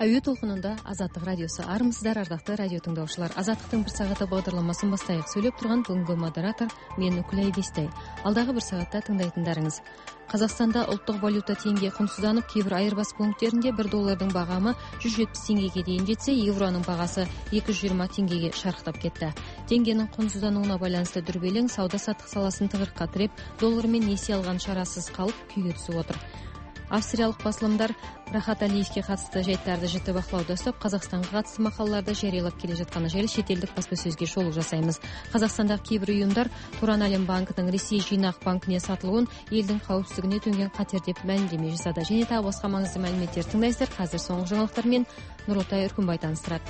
Әуе толқынында Азаттық радиосы. Армысыздар, ардақты радио тыңдаушылар. Азаттықтың бір сағаты бағдарламасын бастайық. Сөйлеп тұрған бүгінгі модератор мен Үкілай Бестай. Алдағы бір сағатта тыңдайтындарыңыз. Қазақстанда ұлттық валюта теңге құнсызданып, кейбір айырбас пункттерінде $1 бағамы 170 теңгеге дейін жетсе, евроның бағасы 220 теңгеге шарықтап кетті. Теңгенің құнсыздануына байланысты дүрбелең сауда-саттық саласын тығырыққа тіреп, доллармен несие алған шарасыз қалып күйге түсіп отыр. Австриялық басылымдар Рахат Алиевке қатысты жайттарды жіті бақылауда ұстап, Қазақстанға қатысты мақалаларды жариялап келе жатқаны жайлы шетелдік баспасөзге шолу жасаймыз. Қазақстандағы кейбір ұйымдар Туран Әлем банкінің Ресей жинақ банкіне сатылуын елдің қауіпсіздігіне төнген қатер деп мәлімдеме жасады. Және тағы басқа маңызды мәліметтер тыңдайсыздар. Қазір соңғы жаңалықтармен Нұртай Үркімбай таныстырады.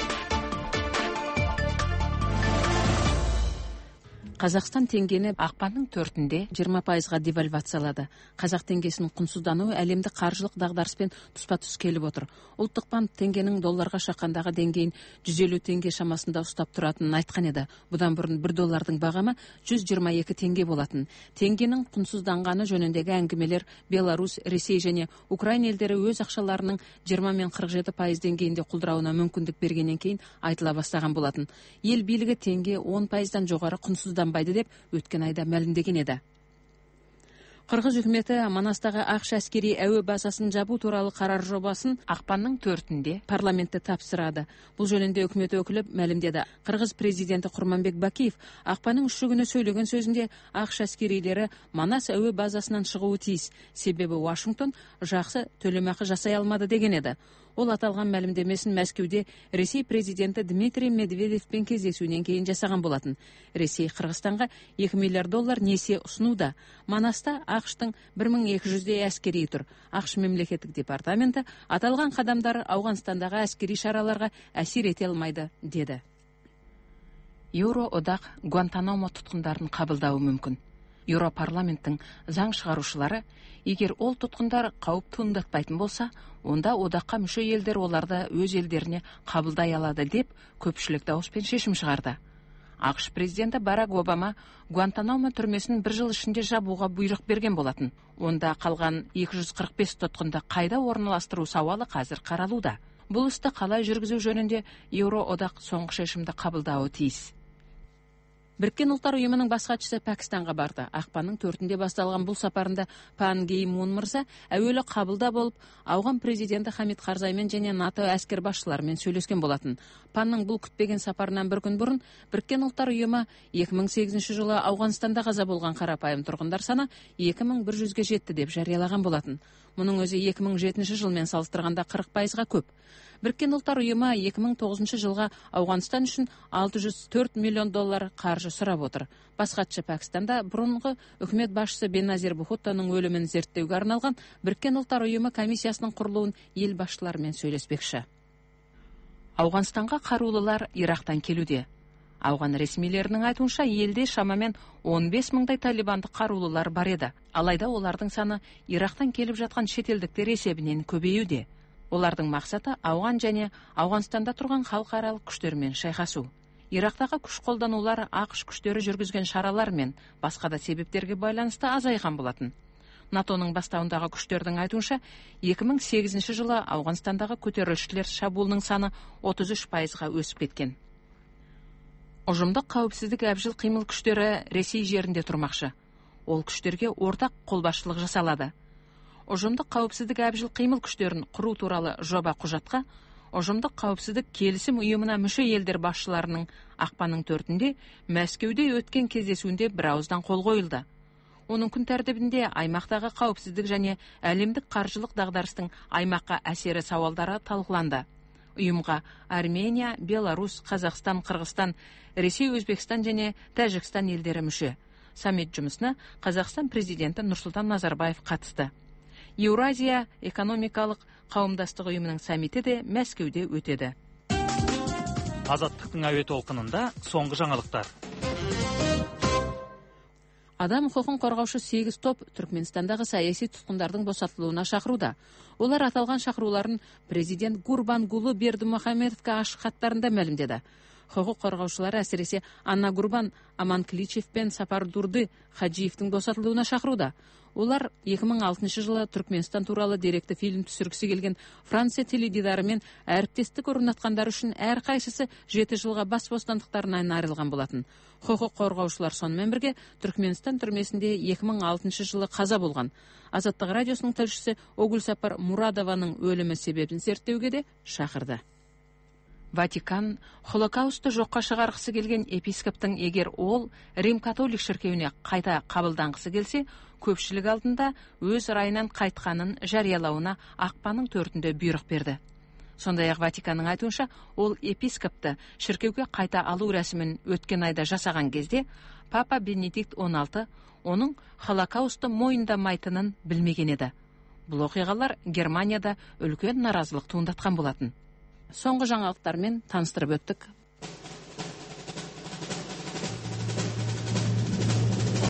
Қазақстан теңгені ақпанның 4-інде 20%-ға девальвациялады. Қазақ теңгесінің құнсыздануы әлемдік қаржылық дағдарыспен тұспа-тұс келіп отыр. Ұлттық банк теңгенің долларға шаққандағы деңгейін 150 теңге шамасында ұстап тұратынын айтқан еді. Бұдан бұрын $1 бағамы 122 теңге болатын. Теңгенің құнсызданғаны жөніндегі әңгімелер Беларусь, Ресей және Украина елдері өз ақшаларының 20 мен 47% деңгейінде құлдырауына мүмкіндік бергеннен кейін айтыла бастаған болатын. Ел билігі теңге 10%-дан жоғары құнсызданбайды деп өткен айда мәлімдеген еді. Қырғыз үкіметі Манастағы ақш әскери әуе базасын жабу туралы қарар жобасын ақпанның 4-інде парламентте тапсырады. Бұл жөнінде үкімет өкілі мәлімдеді. Қырғыз президенті Құрманбек Бакиев ақпанның 3 күні сөйлеген сөзінде ақш әскерилері Манас әуе базасынан шығуы тиіс, себебі Вашингтон жақсы төлемақы жасай алмады деген еді. Ол аталған мәлімдемесін Мәскеуде Ресей президенті Дмитрий Медведевпен кездесуінен кейін жасаған болатын. Ресей Қырғызстанға $2 миллиард несие ұсынуда. Манаста ақштың 1200-дей әскери тұр. ақш мемлекеттік департаменті аталған қадамдар Ауғанстандағы әскери шараларға әсер ете алмайды, деді. Еуроодақ Гуантанамо тұтқындарын қабылдауы мүмкін. Еуропарламенттің заң шығарушылары, егер ол тұтқындар қауіп туындатпайтын болса, онда одаққа мүше елдер оларды өз елдеріне қабылдай алады деп көпшілік дауыспен шешім шығарды. ақш президенті Барак Обама Гуантанамо түрмесін 1 жыл ішінде жабуға бұйрық берген болатын. Онда қалған 245 тұтқынды қайда орналастыру сауалы қазір қаралуда. Бұл істі қалай жүргізу жөнінде Еуроодақ соңғы шешімді қабылдауы тиіс. Біріккен ұлттар ұйымының бас хатшысы Пәкістанға барды. Ақпанның 4-інде басталған бұл сапарында Пан Ги Мун мырза әуелі қабылда болып, ауған президенті Хамид Қарзаймен және НАТО әскер басшыларымен сөйлескен болатын. Панның бұл күтпеген сапарынан бір күн бұрын Біріккен ұлттар ұйымы 2008 жылы Ауғанстанда қаза болған қарапайым тұрғындар саны 2100-ге жетті деп жариялаған болатын. Мұның өзі 2007 жылмен салыстырғанда 40%-ға көп. Біріккен ұлттар ұйымы 2009 жылға Ауғанстан үшін $604 миллион қаржы сұрап отыр. Бас хатшы Пәкістанда бұрынғы үкімет басшысы Беназир Бхуттоның өлімін зерттеуге арналған Біріккен ұлттар ұйымы комиссиясының құрылуын ел басшыларымен сөйлеспекші. Ауғанстанға қарулылар Ирактан келуде. Ауған ресмилерінің айтуынша елде шамамен 15 мыңдай талибандық қарулылар бар еді. Алайда олардың саны Ирактан келіп жатқан шетелдіктер есебінен көбеюде. Олардың мақсаты Ауған және Ауғанстанда тұрған халықаралық күштермен шайқасу. Ирактағы күш қолданулар ақш күштері жүргізген шаралар мен басқа да себептерге байланысты азайған болатын. НАТОның бастауындағы күштердің айтуынша 2008 жылы Ауғанстандағы көтерілісшілер шабуылының саны 33%-ға өсіп кеткен. Ұжымдық қауіпсіздік әбжіл қимыл күштері Ресей жерінде тұрмақшы. Ол күштерге ортақ қолбасшылық жасалады. Ұжымдық қауіпсіздік әбжіл қимыл күштерін құру туралы жоба құжатқа Ұжымдық қауіпсіздік келісім ұйымына мүше елдер басшыларының ақпанның 4-інде Мәскеуде өткен кездесуінде бірауыздан қол қойылды. Оның күн тәртібінде аймақтағы қауіпсіздік және әлемдік қаржылық дағдарыстың аймаққа әсері сауалдары талқыланды. Ұйымға Армения, Беларусь, Қазақстан, Қырғызстан, Ресей, Өзбекстан және Тәжікстан елдері мүше. Саммит жұмысына Қазақстан президенті Нұрсұлтан Назарбаев қатысты. Еуразия экономикалық қауымдастық ұйымының саммиті де Мәскеуде өтеді. Азаттықтың әуе толқынында соңғы жаңалықтар. Адам құқығын қорғаушы 8 топ Түркменстандағы саяси тұтқындардың босатылуына шақыруда. Олар аталған шақыруларын президент Гурбангулы Бердімұхамедовке ашық хаттарында мәлімдеді. Құқық қорғаушылар әсіресе Анна Гурбан, Аман Кличев пен Сапар Дурды Хаджиевтің босатылуына шақыруда. Олар 2006 жылы Түркменстан туралы деректі фильм түсіргісі келген Франция теледидарымен әріптестік орнатқандар үшін әрқайсысы 7 жылға бас бостандықтарынан айырылған болатын. Құқық қорғаушылар сонымен бірге Түркменстан түрмесінде 2006 жылы қаза болған. Азаттық радиосының тілшісі Огул Сапар Мурадованың өлімі себебін зерттеуге де шақырды. Ватикан Холокаустты жоққа шығарғысы келген епископтың егер ол Рим католик шіркеуіне қайта қабылданғысы келсе, көпшілік алдында өз райынан қайтқанын жариялауына ақпанның 4-інде бұйрық берді. Сондай-ақ Ватиканның айтуынша, ол епископты шіркеуге қайта алу рәсімін өткен айда жасаған кезде Папа Бенедикт 16 оның Холокаустты мойындамайтынын білмеген еді. Бұл оқиғалар Германияда үлкен наразылық туындатқан болатын. Соңғы жаңалықтармен таныстырып өттік.